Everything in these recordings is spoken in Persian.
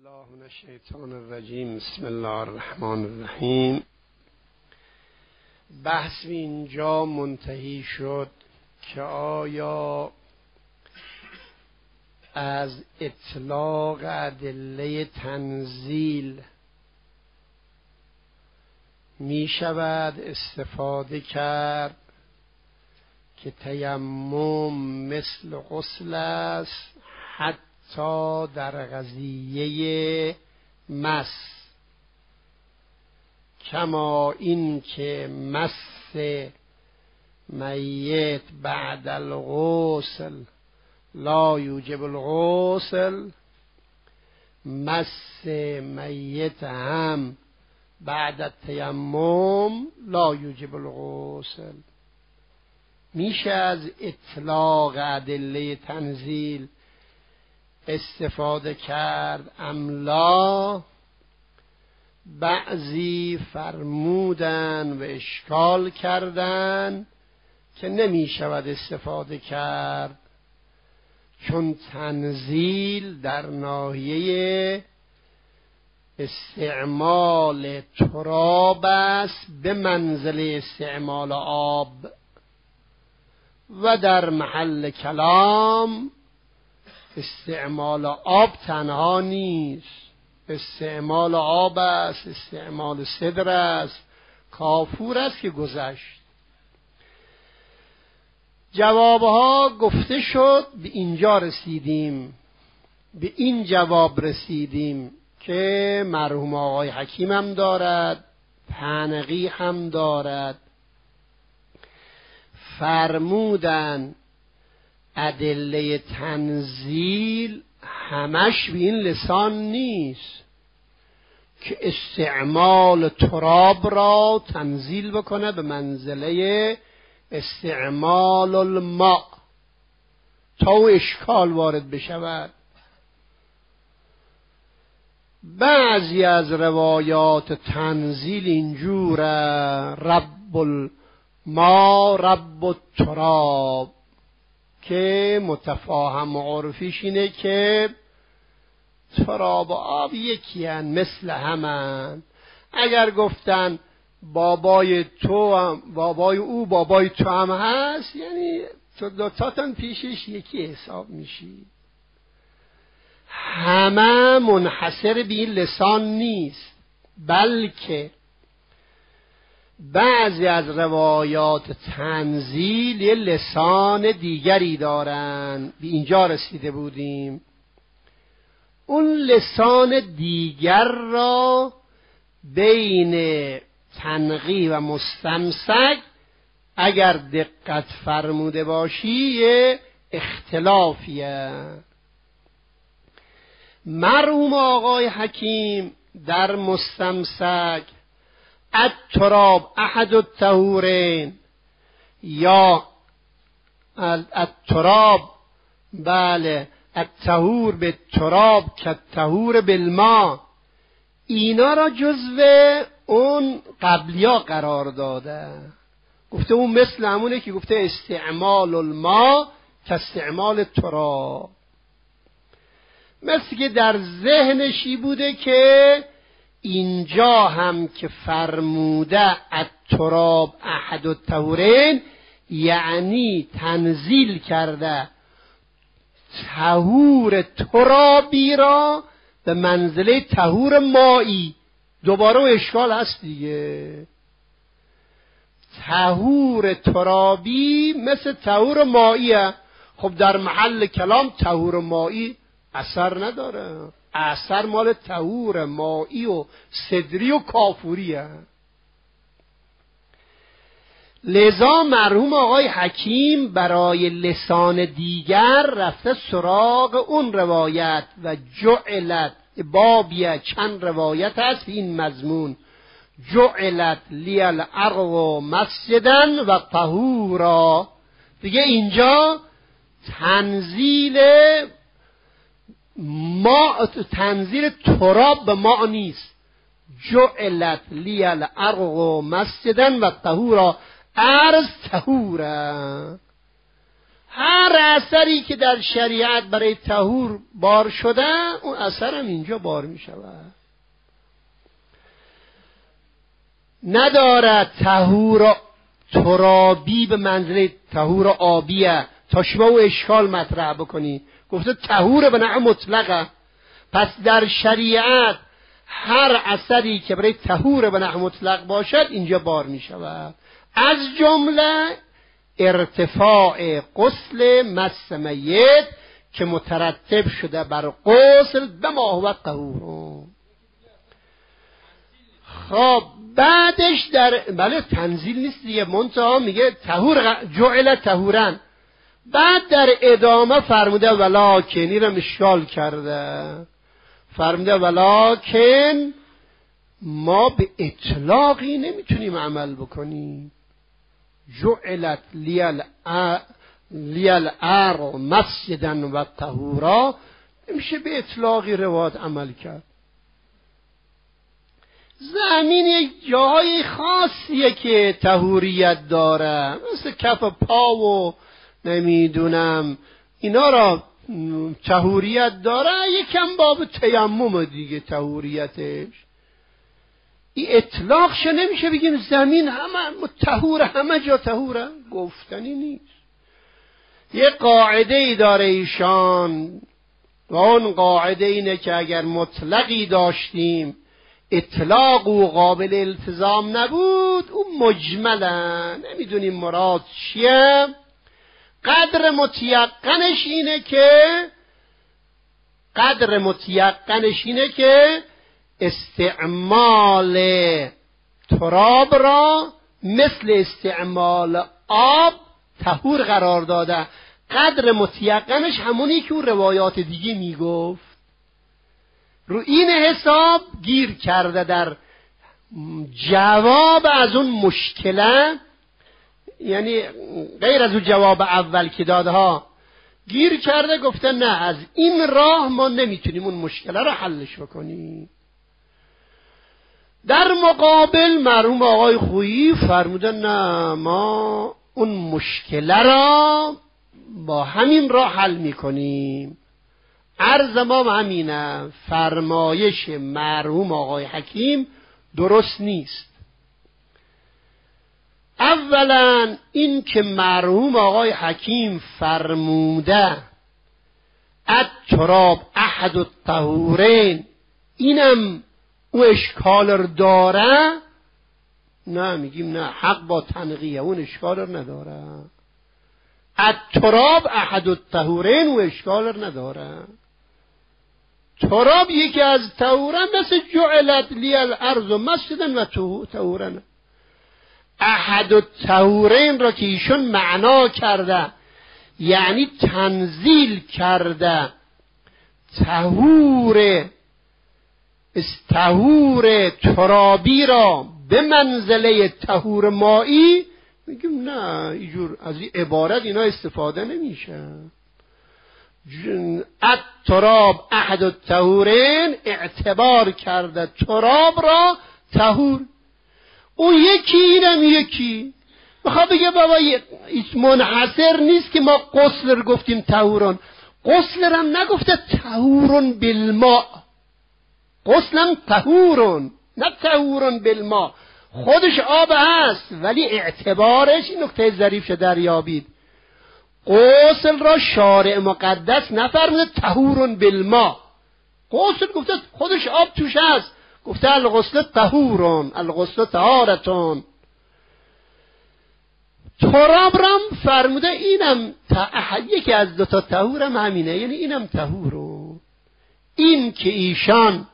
الله من الشیطان الرجیم. بسم الله الرحمن الرحیم. بحث اینجا منتهی شد که آیا از اطلاق ادله تنزیل می شود استفاده کرد که تیمم مثل غسل است، حتی در قضیه مس، کما این که مس میت بعد الغسل لا یوجب الغسل، مس میت هم بعد التیمم لا یوجب الغسل. میشه از اطلاق ادله تنزیل استفاده کرد ام لا؟ بعضی فرمودن و اشکال کردن که نمی شود استفاده کرد، چون تنزیل در ناحیه استعمال تراب است به منزله استعمال آب، و در محل کلام استعمال آب تنها نیست، استعمال آب است، استعمال سدر است، کافور است که گذشت. جوابها گفته شد، به اینجا رسیدیم، به این جواب رسیدیم که مرحوم آقای حکیم هم دارد، پنقی هم دارد. فرمودن ادله تنزیل همش به این لسان نیست که استعمال تراب را تنزیل بکنه به منزله استعمال الماء تا او اشکال وارد بشود. بعضی از روایات تنزیل اینجوره: رب الماء رب التراب، که متفاهم و عرفیش اینه که تراب و آب یکی هن، مثل همن. اگر گفتن بابای تو هم بابای او بابای تو هم هست، یعنی تو دوتاتن پیشش یکی حساب میشی. همه منحصر به این لسان نیست، بلکه بعضی از روایات تنزیل یه لسان دیگری دارن. به اینجا رسیده بودیم. اون لسان دیگر را بین تنقی و مستمسک اگر دقت فرموده باشی یه اختلافیه. مرحوم آقای حکیم در مستمسک التراب احد الطهورین، یا التراب، بله، الطهور بالتراب کالطهور بالماء، اینا را جزو اون قبلیا قرار داده. گفته اون مثل همونه که گفته استعمال الماء کاستعمال التراب، مثل که در ذهنشی بوده که اینجا هم که فرموده التراب احد الطهورین، یعنی تنزیل کرده طهور ترابی را به منزله طهور مایی. دوباره و اشکال هست دیگه. طهور ترابی مثل طهور ماییه. خب در محل کلام طهور مایی اثر نداره، اثر مال طهور مایی و صدری و کافوریه. لذا مرحوم آقای حکیم برای لسان دیگر رفته سراغ اون روایت و جعلت بابیه. چند روایت هست این مضمون: جعلت لی الارض مسجدا و طهورا. دیگه اینجا تنزیل ما، تنزیل تراب به ما نیست. جعلت لی الارض مسجدا و طهورا، ارض طهوره. هر اثری که در شریعت برای طهور بار شده اون اثر هم اینجا بار می شود. ندارد طهور ترابی به منزله طهور آبیه تا شما او اشکال مطرح بکنی. گفته طهور به نحو مطلقه، پس در شریعت هر اثری که برای طهور به نحو مطلق باشد اینجا بار می شود. از جمله ارتفاع غسل مس میت که مترتب شده بر غسل به ما هو طهور. خب بعدش در بله تنزیل نیست دیگه، منتها میگه طهور جعل طهورن. بعد در ادامه فرموده ولکن، این رو اشکال کرده، فرموده ولکن ما به اطلاقی نمیتونیم عمل بکنیم. جعلت لیل ارض مسجدا و طهورا، نمیشه به اطلاقی روایت عمل کرد. زمین یک جای خاصیه که طهوریت داره، مثل کف پا و نمیدونم اینا را طهوریت داره. یکم باب تیمم دیگه طهوریتش. این اطلاقش نمیشه بگیم زمین همه طهوره، همه جا طهوره، گفتنی نیست. یه قاعده ای داره ایشان و اون قاعده اینه که اگر مطلقی داشتیم اطلاق و قابل التزام نبود اون مجملا نمیدونیم مراد چیه. قدر متیقنش اینه که استعمال تراب را مثل استعمال آب طهور قرار داده. قدر متیقنش همونی که اون روایات دیگه میگفت. رو این حساب گیر کرده در جواب از اون مشکله، یعنی غیر از اون جواب اول که دادها گیر کرده، گفته نه از این راه ما نمیتونیم اون مشکله رو حلش بکنیم. در مقابل مرحوم آقای خویی فرمودن نه ما اون مشکله را با همین راه حل میکنیم. عرض ما همینه، فرمایش مرحوم آقای حکیم درست نیست. اولا این که مرحوم آقای حکیم فرموده التراب احد الطهورین، اینم او اشکال رو داره، نه میگیم نه، حق با تنقیه، اون اشکال رو نداره. التراب احد الطهورین او اشکال رو نداره. تراب یکی از طهورن، مثل جعلت لی الارض مسجدا و طهورن. احد الطهورین را که ایشون معنا کرده یعنی تنزیل کرده طهور ترابی را به منزله طهور مایی، میگیم نه اینجور از این عبارت اینا استفاده نمیشه. التراب احد الطهورین اعتبار کرده تراب را طهور. اون یکی اینم یکی بخواه بگه بابا منحصر نیست که ما غسل رو گفتیم طهورون، غسل رو هم نگفته طهورون بالماء، غسل هم طهورون نه طهورون بالماء. خودش آب هست ولی اعتبارش، این نکته ظریف شده دریابید، غسل را شارع مقدس نفرموده طهورون بالماء. غسل گفته خودش آب توش هست، گفته الغسل طهورون الغسل طهارتون. تراب رم فرموده اینم یکی از دوتا طهورم همینه، یعنی اینم طهورون. این که ایشان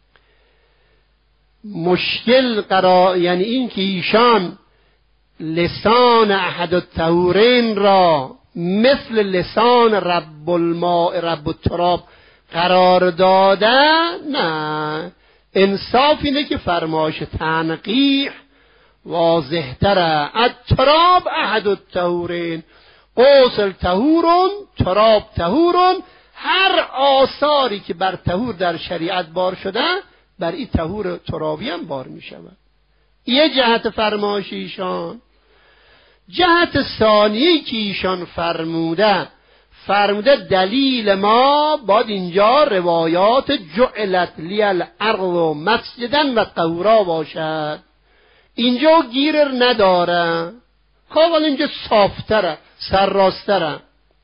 مشکل قرار، یعنی این که ایشان لسان احد الطهورین را مثل لسان رب الماء رب التراب قرار داده، نه، انصاف اینه که فرمایش تنقیح واضح تره. التراب احد الطهورین، غسل طهورون تراب طهورون. هر آثاری که بر طهور در شریعت بار شده بر این طهور ترابی هم بار می شود. یه جهت فرمایش ایشان. جهت ثانیه‌ای که ایشان فرموده دلیل ما باید اینجا روایات جعلت لی الارض مسجدا و طهورا باشد. اینجا گیر نداره، کاملا اینجا صافتره، سرراستره،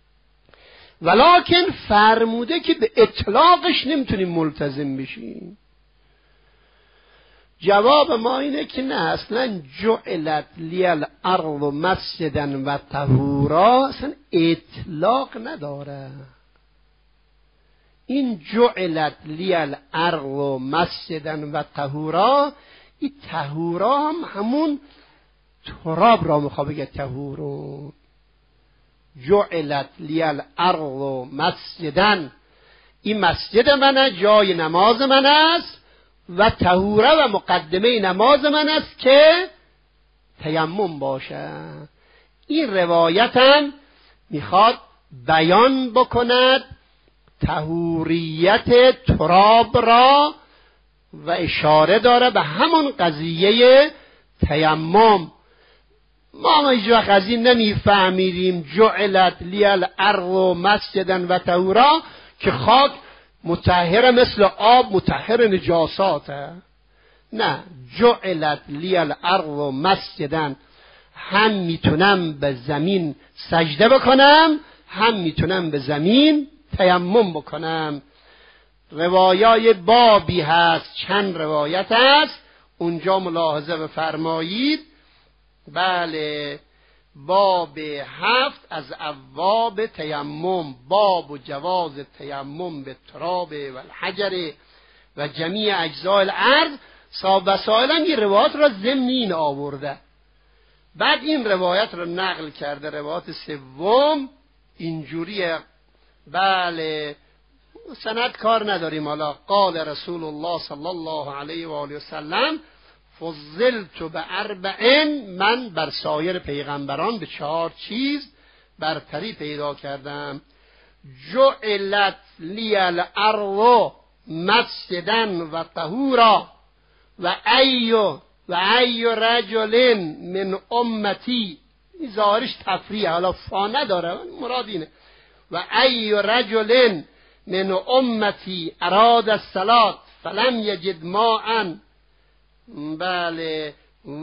ولکن فرموده که به اطلاقش نمیتونیم ملتزم بشیم. جواب ما اینه که نه، اصلا جعلت لی الارض مسجدا و طهورا اصلا اطلاق نداره. این جعلت لی الارض مسجدا و طهورا، این طهورا هم همون تراب را میخواد بگه طهورون. جعلت لی الارض مسجدا، این مسجد منه، جای نماز من است، و طهوره و مقدمه نماز من است که تیمم باشه. این روایت هم میخواد بیان بکند طهوریت تراب را و اشاره داره به همون قضیه تیمم. ما هیچ وقت از این نمیفهمیدیم جعلت لی الارض مسجدا و طهورا که خاک مطهر مثل آب مطهر نجاساته. نه، جعلت لی الارض مسجدا، هم میتونم به زمین سجده بکنم، هم میتونم به زمین تیمم بکنم. روایای بابی هست، چند روایت هست، اونجا ملاحظه بفرمایید. بله، باب 7 از ابواب تیمم، باب و جواز تیمم به تراب و الحجر و جمیع اجزاء الارض. صاحب وسائل هم این روایت را ضمن این آورده، بعد این روایت را نقل کرده. روایت سوم اینجوریه، بله سند کار نداریم. حالا قال رسول الله صلی الله علیه و آله و سلم فضلت باربع، من بر سایر پیغمبران به 4 چیز برتری پیدا کردم. جعلت لی الارض مسجدا و طهورا و ای رجل من امتی، این ظاهرش تفریح، حالا فا نداره، مراد اینه. و ای رجل من امتی اراد الصلاة فلم یجد ماء، بله،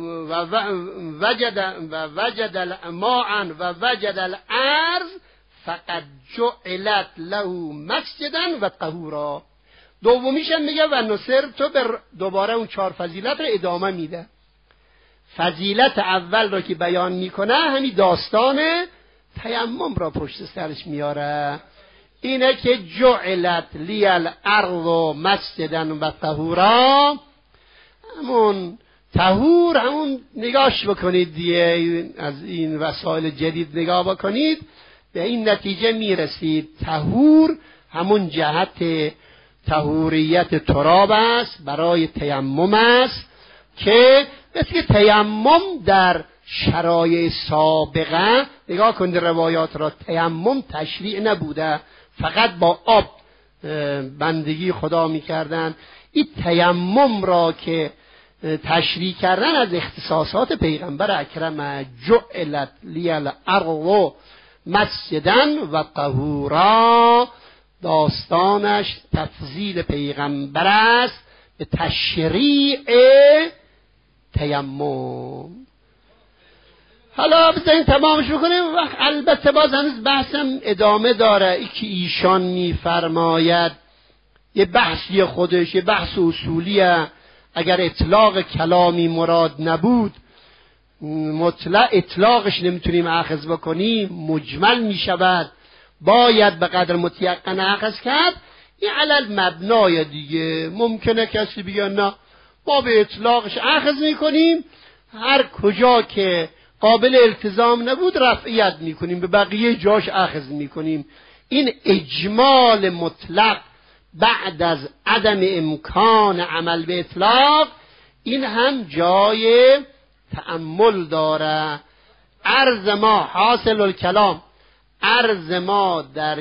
وجد الماء و وجد الارض فقد جعلت له مسجدا و طهورا. دومیش هم میگه و نصر تو دوباره اون 4 فضیلت رو ادامه میده. فضیلت اول رو که بیان میکنه همین داستان تیمم را پشت سرش میاره، اینه که جعلت لی الارض مسجدا و طهورا. همون طهور، همون نگاش بکنید دیگه، از این وسایل جدید نگاه بکنید به این نتیجه میرسید طهور همون جهت طهوریت تراب است برای تیمم است، که مثل تیمم در شرایع سابقه، نگاه کنید روایات را، تیمم تشریع نبوده، فقط با آب بندگی خدا میکردن. این تیمم را که تشریع کردن از اختصاصات پیغمبر اکرم. جعلت لی الارض مسجدا و طهورا، داستانش تفضیل پیغمبر است به تشریع تیمم. حالا بذارین تمامش بکنیم، البته باز هنوز بحثم ادامه داره. ای که ایشان میفرماید یه بحثی خودش، یه بحث اصولیه. اگر اطلاق کلامی مراد نبود، مطلق اطلاقش نمیتونیم اخذ بکنیم، مجمل میشود، باید به قدر متیقن اخذ کرد. این علل مبنای دیگه. ممکنه کسی بگه نه ما به اطلاقش اخذ میکنیم، هر کجا که قابل التزام نبود رفعیت میکنیم، به بقیه جاش اخذ میکنیم. این اجمال مطلق بعد از عدم امکان عمل به اطلاق، این هم جای تأمل داره. عرض ما حاصل الکلام، عرض ما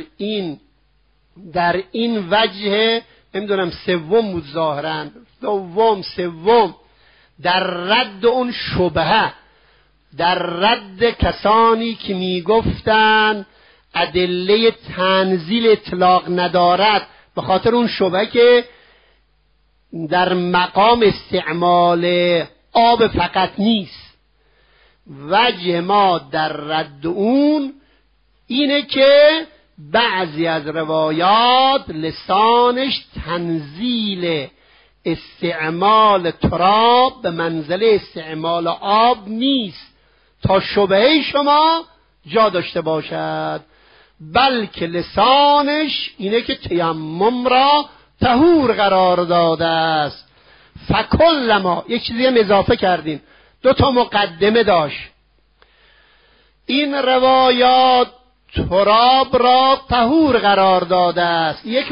در این وجه نمیدونم سوم بود ظاهرا، دوم سوم، در رد اون شبهه، در رد کسانی که میگفتن ادله تنزیل اطلاق ندارد، به خاطر اون شبهه که در مقام استعمال آب فقط نیست. وجه ما در رد اون اینه که بعضی از روایات لسانش تنزیل استعمال تراب به منزله استعمال آب نیست تا شبهه شما جا داشته باشد، بلکه لسانش اینه که تیمم را طهور قرار داده است. فکلما، یک چیزی هم اضافه کردیم، 2 مقدمه داشت. این روایات تراب را طهور قرار داده است. یک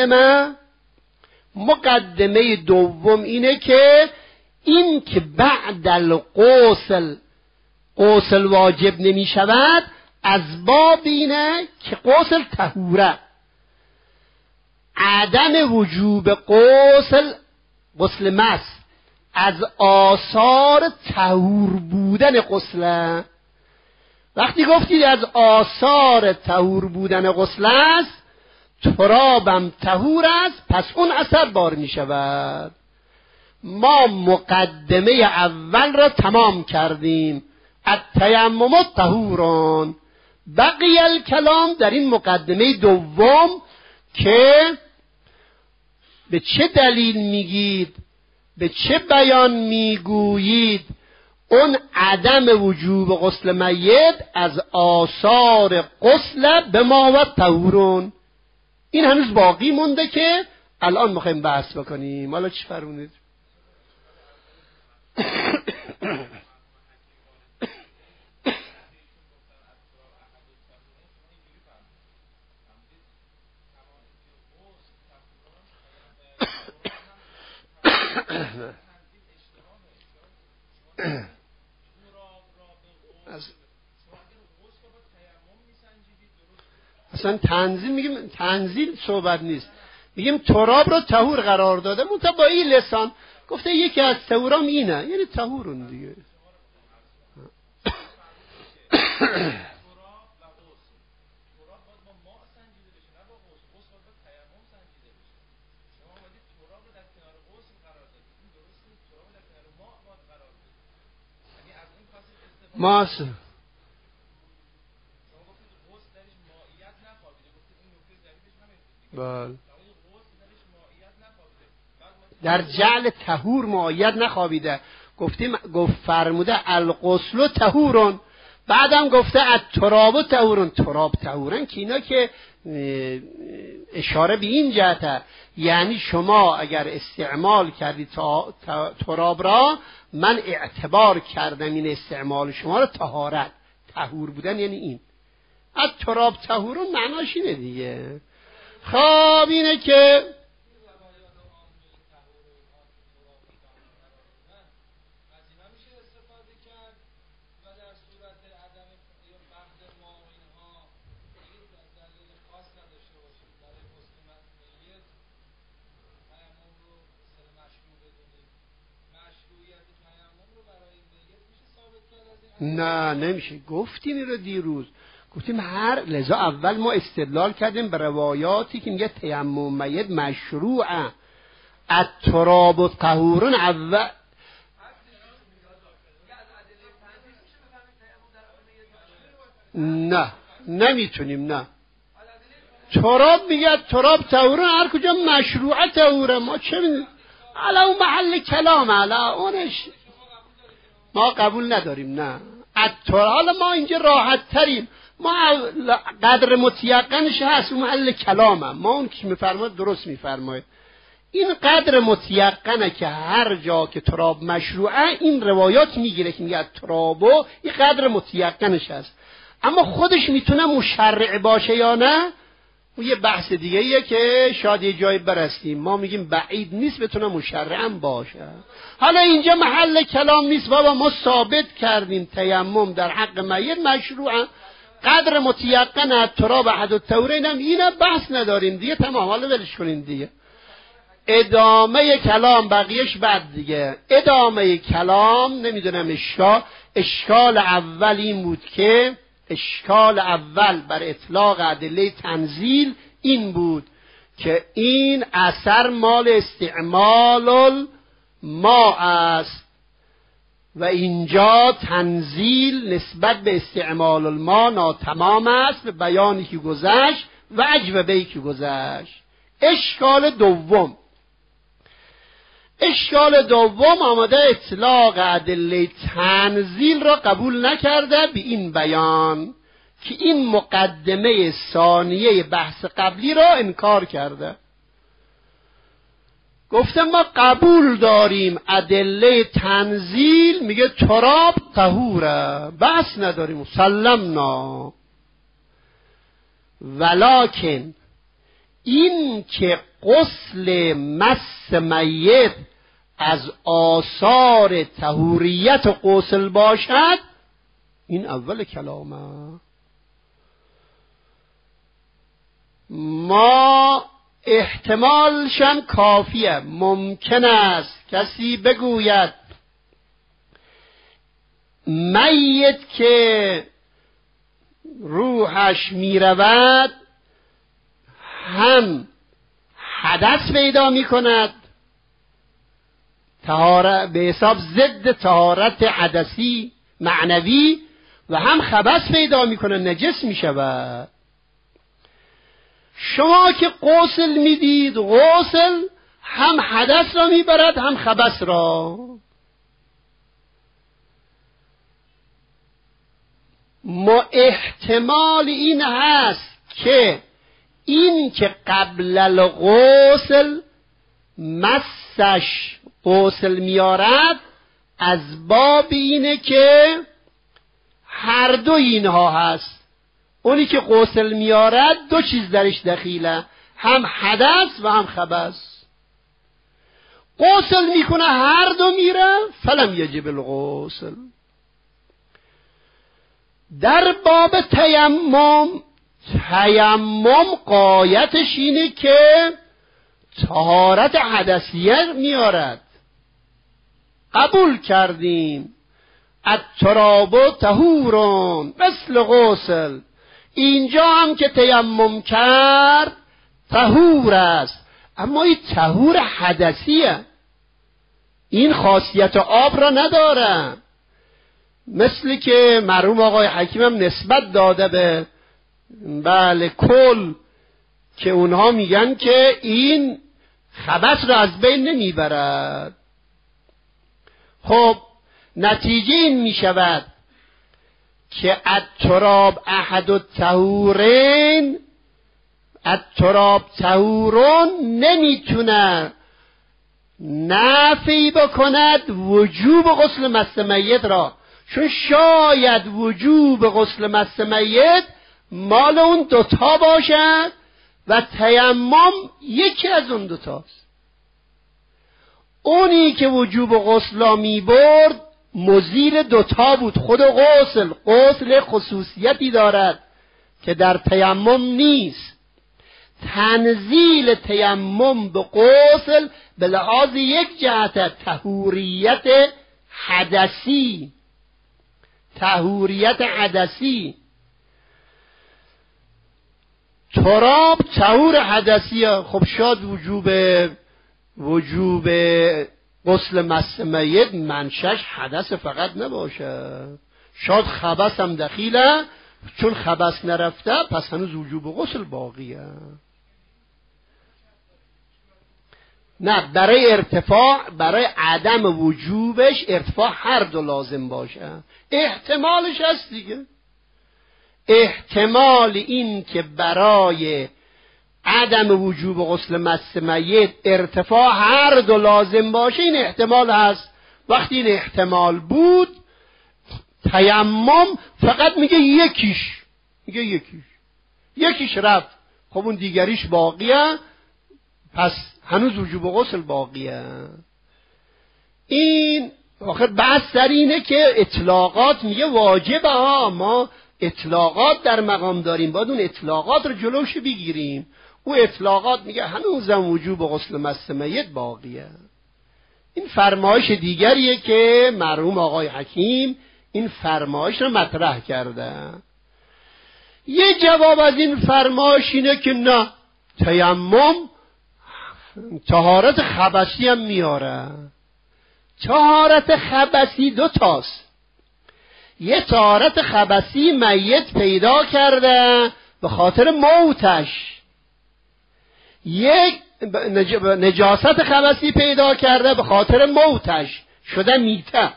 مقدمه دوم اینه که این که بعد الغسل غسل واجب نمی شود از باب اینه که غسل طهوره. عدم وجوب غسل مس از آثار طهور بودن غسل. وقتی گفتید از آثار طهور بودن غسل است، ترابم طهور است، پس اون اثر بار می شود. ما مقدمه اول را تمام کردیم، التیمم طهورون. بقی الکلام در این مقدمه دوم که به چه دلیل میگید، به چه بیان میگویید اون عدم وجوب غسل میت از آثار غسل به ما و طهورون. این هنوز باقی مونده که الان میخوایم بحث بکنیم. حالا چی فرمودید؟ اصلا تنزیل صحبت نیست، میگیم تراب رو طهور قرار داده، منتها با این لسان گفته یکی از طهورام اینه، یعنی طهورون دیگه. ماس در جعل طهور مائیت نخوابیده. گفت فرموده الغسل طهورون، بعدم گفته التراب طهورون. تراب طهورن که اینا که اشاره به این جهته، یعنی شما اگر استعمال کردید تراب را، من اعتبار کردم این استعمال شما را طهارت، طهور بودن، یعنی این التراب طهورون معناش اینه دیگه. خب اینه که نه نمیشه. گفتیم این رو دیروز، گفتیم لذا اول ما استدلال کردیم به روایاتی که میگه تیمم میت مشروعه، التراب و طهورون اول. نه نمیتونیم. نه تراب میگه تراب طهورون، هر کجا مشروعه طهوره، ما چه میدونیم؟ علا اون محل کلام، علا اونش ما قبول نداریم. نه حالا ما اینجا راحت تریم، ما قدر متیقنش هست، اون محل کلامم، ما اون که میفرماید درست میفرماید. این قدر متیقنه که هر جا که تراب مشروعه این روایات میگیره که میگه ترابو، این قدر متیقنش هست. اما خودش میتونه مشرع باشه یا نه، اون یه بحث دیگه ایه که شاید یه جایی برستیم. ما میگیم بعید نیست بتونه مشرعم باشه. حالا اینجا محل کلام نیست بابا، ما ثابت کردیم تیمم در حق میت مشروعه، قدر متیقن تراب احد الطهورین هم اینه، بحث نداریم دیگه، تمام. حالا ولش کنین دیگه. ادامه کلام بقیهش بعد دیگه. ادامه کلام نمیدونم اشکال اول این بود که اشکال اول بر اطلاق ادله تنزیل این بود که این اثر مال استعمال الماء است و اینجا تنزیل نسبت به استعمال الماء ناتمام است به بیانی که گذشت و اجوبه‌ای که گذشت. اشکال دوم آمده اطلاق ادله تنزیل را قبول نکرده به این بیان که این مقدمه ثانیه بحث قبلی را انکار کرده. گفته ما قبول داریم ادله تنزیل میگه تراب طهوره، بحث نداریم، مسلمنا، ولکن این که غسل مس میت از آثار طهوریت غسل باشد این اول کلامه. ما احتمالشم کافیه. ممکن است کسی بگوید میت که روحش میرود هم حدث پیدا میکند به حساب ضد طهارت حدثی معنوی و هم خبث پیدا میکنه، نجس میشود. شما که غسل میدید، غسل هم حدث را میبرد هم خبث را. ما احتمال این هست که این که قبل الغسل مسش غسل میارد از باب اینه که هر دو اینها هست. اونی که غسل میارد دو چیز درش دخیله، هم حدث و هم خبث. غسل میکنه هر دو میره، فلم یجب الغسل. در باب تیمم غایتش اینه که طهارت حدثیه میارد. قبول کردیم التراب طهورون مثل غسل. اینجا هم که تیمم کرد طهور است، اما این طهور حدثیه، این خاصیت آب را نداره. مثل که مرحوم آقای حکیم هم نسبت داده به کل که اونها میگن که این خبث را از بین نمیبرد. خب نتیجه این میشود که التراب احد الطهورین، التراب طهورون نمیتونه نفی بکند وجوب غسل مس میت را، چون شاید وجوب غسل مس میت مال اون دوتا باشد و تیمم یکی از اون دوتاست. اونی که وجوب غسل می برد مزیل دوتا بود. خود غسل خصوصیتی دارد که در تیمم نیست. تنزیل تیمم به غسل به لحاظ یک جهت طهوریت حدثی، تراب طهور حدثیه. خب شاید وجوب غسل مس میت منشش حدث فقط نباشه، شاید خبث هم دخیله، چون خبث نرفته پس هنوز وجوب غسل باقیه. نه، برای عدم وجوبش ارتفاع هر دو لازم باشه. احتمالش هست دیگه. احتمال این که برای عدم وجوب غسل مس میت ارتفاع هر دو لازم باشه، این احتمال هست. وقتی این احتمال بود، تیمم فقط میگه یکیش رفت، خب اون دیگریش باقیه، پس هنوز وجوب غسل باقیه. این آخر بحث سر اینه که اطلاقات میگه واجبه ها، ما اطلاقات در مقام داریم، باید اون اطلاقات رو جلوش بگیریم. او اطلاقات میگه هنوزم وجوب غسل مس میت باقیه. این فرمایش دیگریه که مرحوم آقای حکیم این فرمایش رو مطرح کرده. یه جواب از این فرمایش اینه که نه، تیمم طهارت خبثی هم میاره. طهارت خبثی دو تاست. یه طهارت خبثی میت پیدا کرده به خاطر موتش، یک نجاست خبثی پیدا کرده به خاطر موتش شده میته.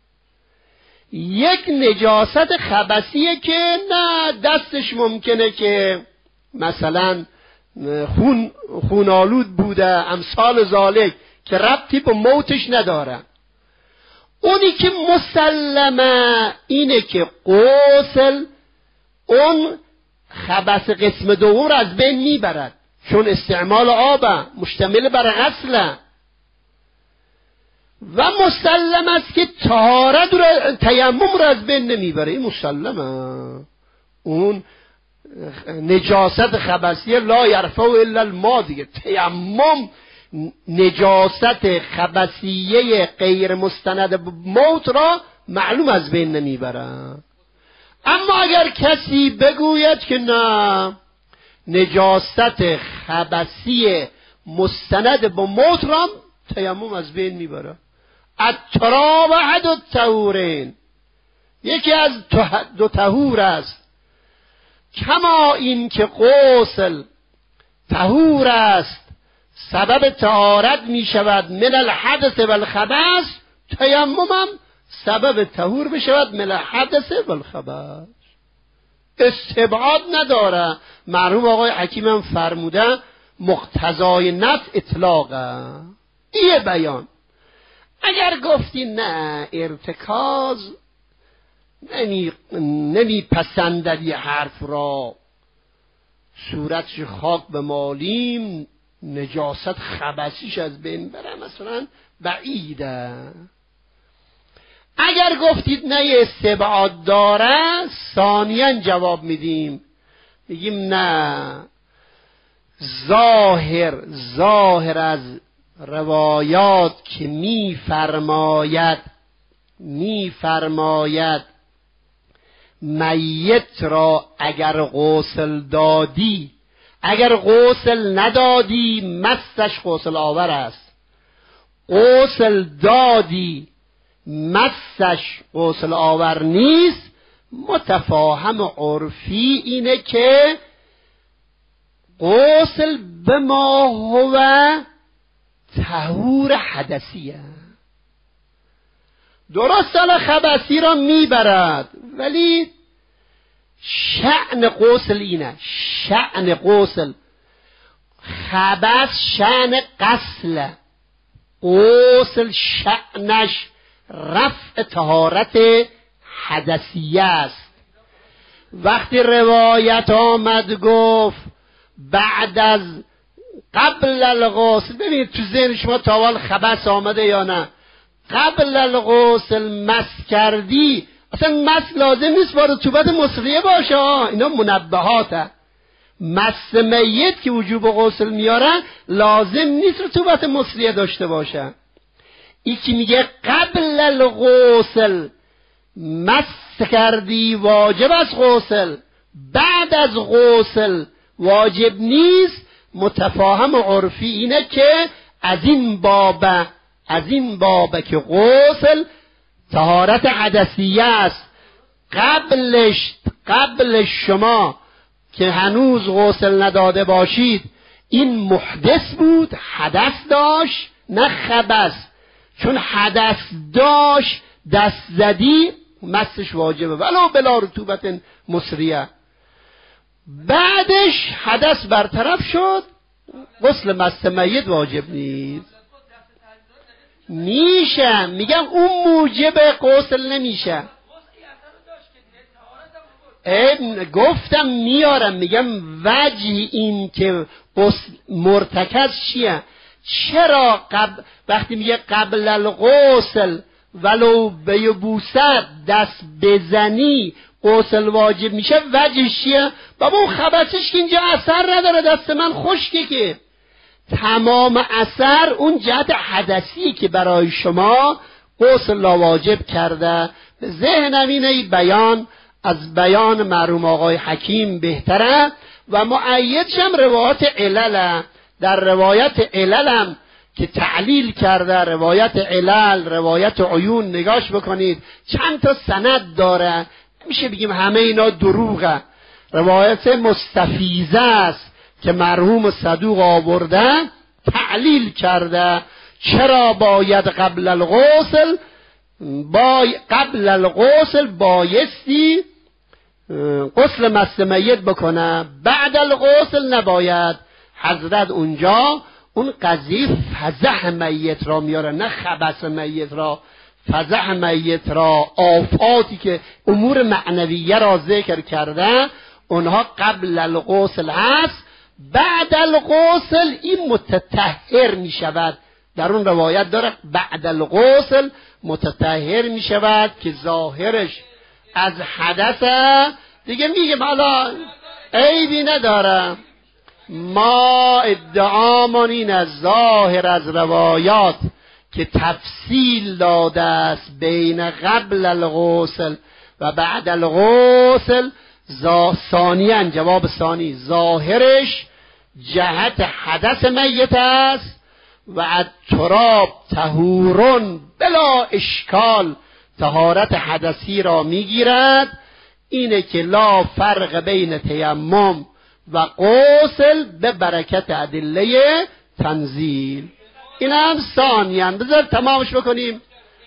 یک نجاست خبثیه که نه دستش ممکنه که مثلا خونالود بوده، امثال ذالک، که ربطی به موتش نداره. اونی که مسلمه اینه که غسل اون خبث قسم دوم از بین میبرد، چون استعمال آب مشتمل بر غسله. و مسلم است که طهارت رو، تیمم رو از بین نمیبره. این مسلمه. اون نجاست خبثیه لا یرفع الا الماء دیگه. تیمم نجاست خبثیه غیر مستند به موت را معلوم از بین نمیبره. اما اگر کسی بگوید که نه، نجاست خبثی مستند به موت را تیمم از بین میبره. التراب احد الطهورین، یکی از دو طهور است. کما این که غسل طهور است، سبب طهارت می شود من الحدث و الخبث، تیمم هم سبب طهور می شود من الحدث و الخبث. استبعاد نداره. مرحوم آقای حکیم هم فرموده مقتضای نفع اطلاقه. این بیان. اگر گفتی نه ارتکاز نمی پسندد یه حرف را، صورتش خاک بمالیم نجاست خبثیش از بین بره، مثلا بعیده. اگر گفتید نه یه استبعاد داره، ثانیاً جواب میدیم، میگیم نه، ظاهر از روایات که میفرماید میت را اگر غسل دادی، اگر غسل ندادی مسش غسل آور است، غسل دادی مسش غسل آور نیست. متفاهم عرفی اینه که غسل به ما هو طهور حدثیه. درست خبثی را میبرد، ولی شأن غسل اینه، شأن غسل خبث شأن غسل، غسل شأنش رفع طهارت حدثیه است. وقتی روایت آمد گفت بعد از قبل الغسل، ببینید تو ذهن شما تاوال خبث آمده یا نه، قبل الغسل مس کردی، اصلا مس لازم نیست با رطوبت مصریه باشه، اینا منبهاته. مس میت که وجوب غسل میارن لازم نیست رطوبت مصریه داشته باشه. این که میگه قبل الغسل مس کردی واجب از غسل، بعد از غسل واجب نیست. متفاهم عرفی اینه که از این باب که غسل طهارت حدثیه است. قبل شما که هنوز غسل نداده باشید این محدث بود، حدث داشت، نه خبث. چون حدث داشت دست زدی مسش واجبه ولو بلا رطوبت مصریه. بعدش حدث برطرف شد، غسل مس میت واجب نیست. میشه، میگم اون موجب غسل نمیشه. گفتم میارم، میگم وجه این که مرتکز چیه؟ چرا وقتی میگه قبل الغسل ولو بیبوست دست بزنی غسل واجب میشه، وجهش چیه؟ بابا اون خبثش که اینجا اثر نداره، دست من خشکه، که تمام اثر اون جهت حدثی که برای شما غسل لا واجب کرده. به ذهنم اینه بیان از بیان مرحوم آقای حکیم بهتره و مؤیدش هم روایات علله. در روایت عللم که تعلیل کرده، روایت علل، روایت عیون، نگاش بکنید چند تا سند داره، میشه بگیم همه اینا دروغه. روایت مستفیضه است که مرحوم صدوق آورده، تعلیل کرده چرا باید قبل الغسل بایستی غسل مس میت بکنه، بعد الغسل نباید. حضرت اونجا اون قضیه فضح میت را میاره، نه خبث میت را، فضح میت را، آفاتی که امور معنویه را ذکر کرده، اونها قبل الغسل هست. بعد الغسل این متطهر می شود. در اون روایت داره بعد الغسل متطهر می شود که ظاهرش از حدثه دیگه. میگه حالا عیبی نداره، ما ادعامون این از ظاهر از روایات که تفصیل داده است بین قبل الغسل و بعد الغسل. ثانیاً جواب ثانی، ظاهرش جهت حدث میت است و التراب طهورن بلا اشکال، طهارت حدثی را میگیرد. اینه که لا فرق بین تیمم و غسل به برکت ادله تنزیل. این هم ثانیاً. بذار تمامش بکنیم.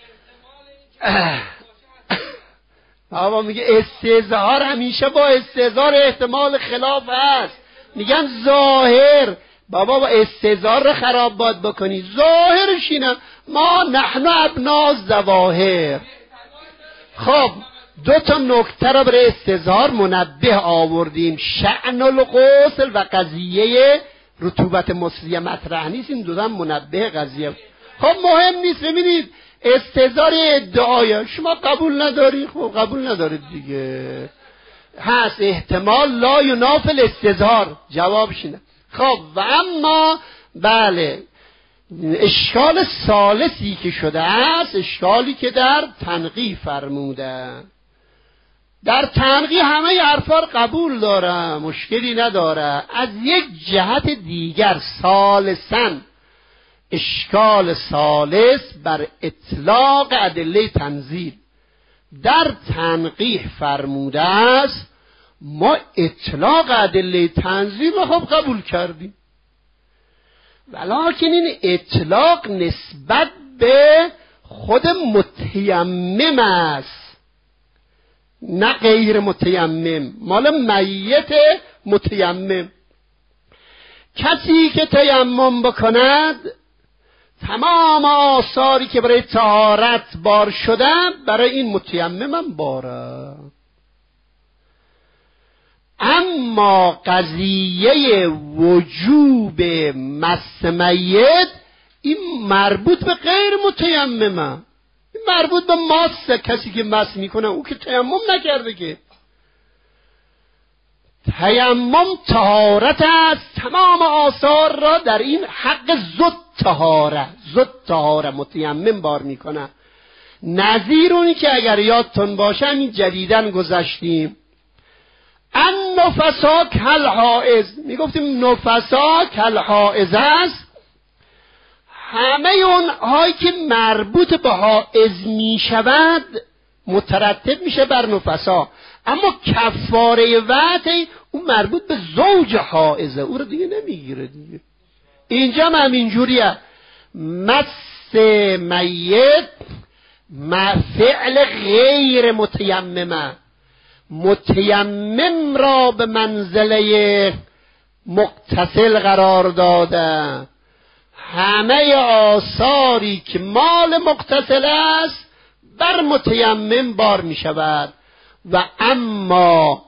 بابا میگه استظهار همیشه با استظهار احتمال خلاف هست. میگن ظاهر، بابا با استظهار رو خراب باید بکنی. ظاهرش اینه ما نحن ابنا الظواهر. خب دو تا نکته رو برای استظهار منبه آوردیم، شأن الغسل و قضیه رطوبت مصریه مطرح نیست. این دو تا منبه قضیه. خب مهم نیست. ببینید استظهار ادعای شما قبول نداری، خب قبول ندارید دیگه، هست احتمال لا ینافی الاستظهار. جوابش اینه. خب و اما بله اشکال ثالثی که شده است، اشکالی که در تنقیح فرموده. در تنقیح همه حرفا قبول داره، مشکلی نداره. از یک جهت دیگر ثالثاً اشکال ثالث بر اطلاق ادله تنزیل در تنقیح فرموده است. ما اطلاق ادله تنزیل رو خب قبول کردیم، ولکن این اطلاق نسبت به خود متیمم است، نه غیر متیمم، مال میت متیمم. کسی که تیمم بکند تمام آثاری که برای طهارت بار شده برای این متیمم هم باره. اما قضیه وجوب مس میت این مربوط به غیر متیممه، این مربوط به ماسه. کسی که مس میکنه او که تیمم نکرده که. تیمم طهارت است، تمام آثار را در این حق زد طهاره متیمم بار میکنه. نظیر اونی که اگر یادتون باشه این جدیدن گذشتیم، النفسا کالحائض، میگفتیم نفسا کالحائض است. همه اون هایی که مربوط به حائض میشود مترتب میشه بر نفسا، اما کفاره وعده اون مربوط به زوج حائضه، او رو دیگه نمیگیره دیگه. اینجا هم همینجوریه. مس میت فعل غیر متیممه، متیمم را به منزله مغتسل قرار داده. همه آثاری که مال مغتسل است بر متیمم بار می شود و اما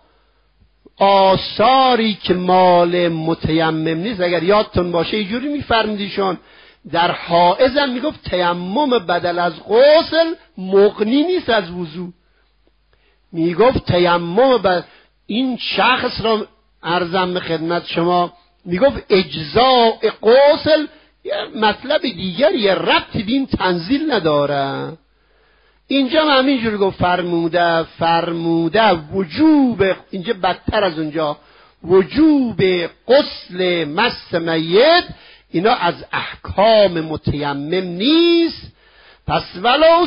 آثاری که مال متیمم نیست، اگر یادتون باشه اینجوری می‌فرمودیشون در حائض هم میگفت تیمم بدل از غسل مغنی نیست از وضو. میگفت تیمم این شخص را عرضم به خدمت شما، میگفت اجزاء غسل یه مطلب دیگر، یه ربطی به این تنزیل نداره. اینجا هم همینجور گفت فرموده وجوب، اینجا بدتر از اونجا، وجوب غسل مس میت اینا از احکام متیمم نیست. پس ولو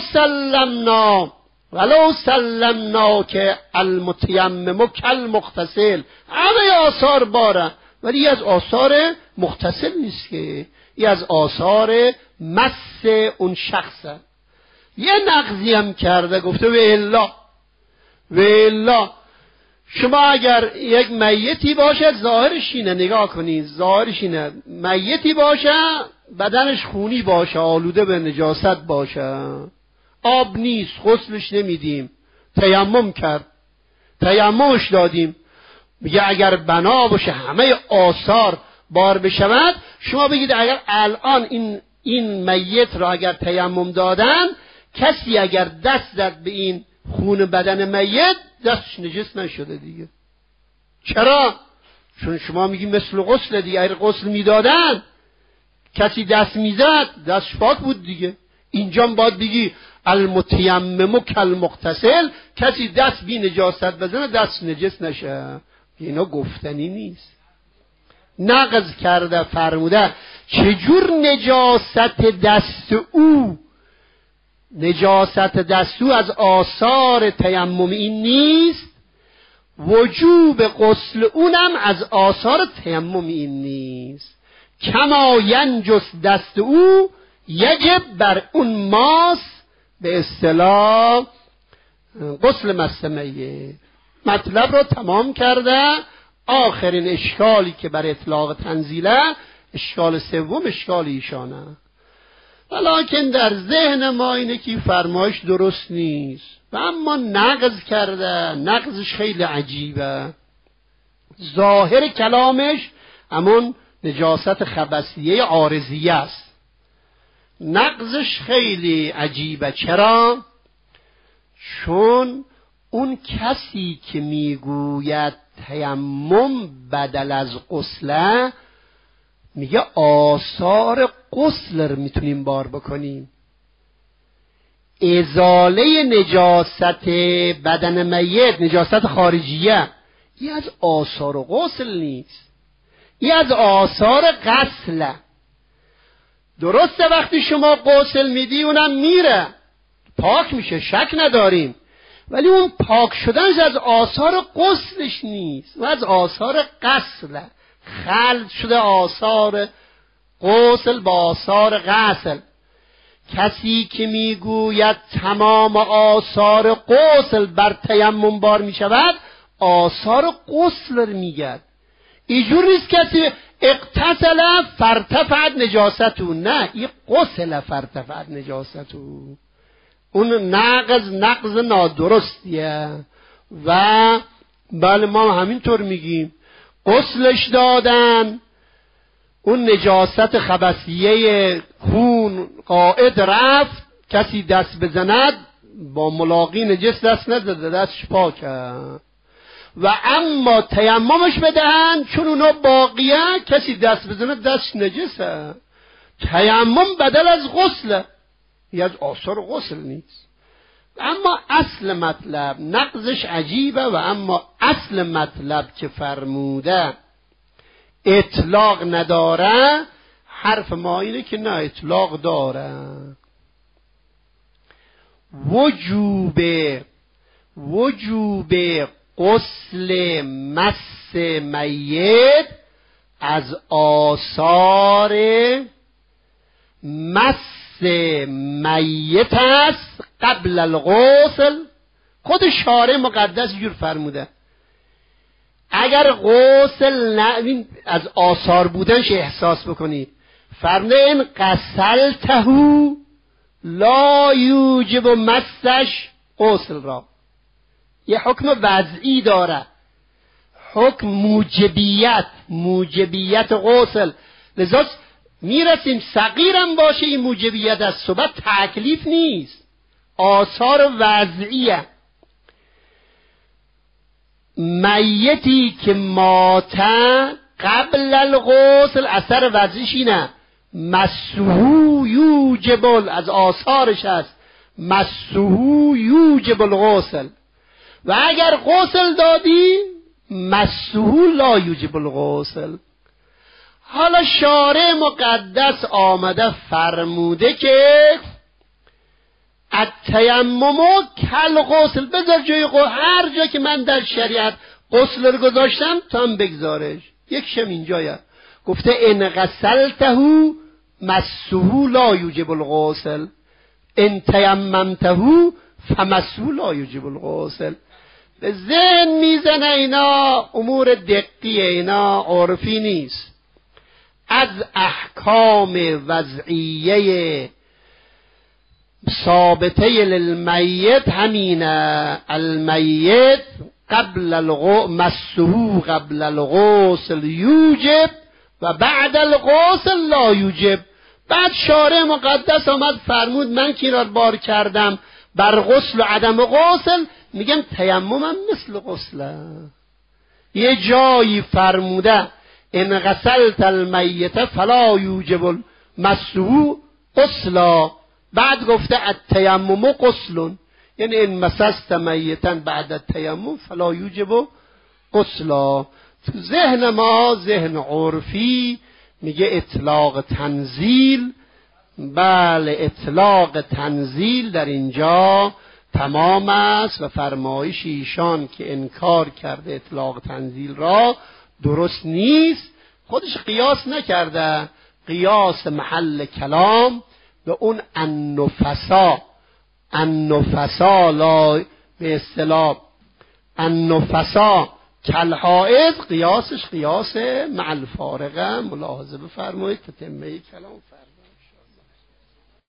سلمنا که المتیمم کالمغتسل، همه آثار باره، ولی از آثار مغتسل نیست، که این از آثار مس اون شخصه. یه نقضی هم کرده، گفته و الا شما اگر یک میتی باشه، ظاهرش اینه، نگاه کنید، ظاهرش اینه، میتی باشه بدنش خونی باشه، آلوده به نجاست باشه، آب نیست، غسلش نمیدیم، تیمم کرد، تیممش دادیم، میگه اگر بنا باشه همه آثار بار بشود، شما بگید اگر الان این میت را اگر تیمم دادن، کسی اگر دست زد به این خون بدن میت، دستش نجس نشده دیگه. چرا؟ چون شما میگی مثل غسل دیگه، اگر غسل میدادن کسی دست میزد دستش پاک بود دیگه. اینجا باید بگی المتیمم کالمغتسل، کسی دست بی نجاست بزنه دست نجس نشه. اینا گفتنی نیست. نقض کرده، فرموده چجور نجاست دست او از آثار تیمم این نیست، وجوب غسل اونم از آثار تیمم این نیست. کما ینجس دست او یجب بر اون ماس، به اصطلاح غسل مس میت. مطلب رو تمام کرده. آخرین اشکالی که بر اطلاق تنزیله، اشکال سوم، اشکال ایشانه. ولیکن در ذهن ما اینه که فرمایش درست نیست و اما نقض کرده. نقضش خیلی عجیبه. ظاهر کلامش همون نجاست خبثیه عارضیه است. نقضش خیلی عجیبه. چرا؟ چون اون کسی که میگوید تیمم بدل از غسله، میگه آثار غسل رو میتونیم بار بکنیم. ازاله نجاست بدن میت، نجاست خارجیه، این از آثار غسل نیست، این از آثار غسله. درسته وقتی شما غسل میدی اونم میره پاک میشه، شک نداریم، ولی اون پاک شدنش از آثار غسلش نیست، و از آثار غسله. خلط شده آثار غسل با آثار غسل. کسی که میگوید تمام آثار غسل بر تیمم بار میشود، آثار غسل رو میگد. اینجور نیست کسی اغتسل فارتفعت نجاستو، نه، این غسل فارتفعت نجاستو. اون نقض نادرستیه. و بله ما همینطور میگیم، غسلش دادن، اون نجاست خبثیه خون قاعد رفت، کسی دست بزند با ملاقی نجس دست نزده، دستش پاکه. و اما تیممش بدهن، چون اونا باقیه، کسی دست بزنه دستش نجسه. تیمم بدل از غسله، یه از آثار غسل نیست. اما اصل مطلب نقضش عجیبه، و اما اصل مطلب که فرموده اطلاق نداره، حرف ما اینه که نه، اطلاق داره. وجوب غسل مس میت از آثار مس میت است قبل الغسل. خود شارع مقدس جور فرموده اگر غسل از آثار بودنش احساس بکنی، فرموده این غسلته لا یوجب مسش غسل را. یه حکم وضعی داره، حکم موجبیت غسل. لذا میرسیم صغیرم باشه این موجبیت از صحبت تکلیف نیست، آثار وضعیه. میتی که ماته قبل الغسل، اثر وضعیش اینه، مسحو یوجب، از آثارش هست مسه یوجب الغسل، و اگر غسل دادی مسه لا یوجب الغسل. حالا شارع مقدس آمده فرموده که التیمم کل غسل، بذار جای غسل. هر جا که من در شریعت غسل رو گذاشتم تو هم بگذارش. یکشم اینجاست گفته ان غسلته مسه لا یوجب الغسل، ان تیممته فمسه لا یوجب الغسل. به ذهن میزنه اینا امور دقیقه، اینا عرفی نیست. از احکام وضعیه ثابته للمیت همینه. المیت قبل مسه قبل الغسل یوجب و بعد الغسل لا یوجب. بعد شارع مقدس آمد فرمود من که اینا بار کردم بر غسل و عدم غسل، میگم تیممم مثل غسله. یه جایی فرموده ان غسلت المیت فلا یوجب مسه غسلا، بعد گفته التیمم غسل، یعنی ان مسست میتا بعد التیمم فلا یوجب غسلا. تو ذهن ما ذهن عرفی میگه اطلاق تنزیل. بله اطلاق تنزیل در اینجا تمام است و فرمایش ایشان که انکار کرده اطلاق تنزیل را درست نیست. خودش قیاس نکرده، قیاس محل کلام به اون النفسا لا به اصطلاح النفسا کالحائض، قیاسش قیاس مع الفارقه. ملاحظه بفرمایید تتمه کلام فرمایید.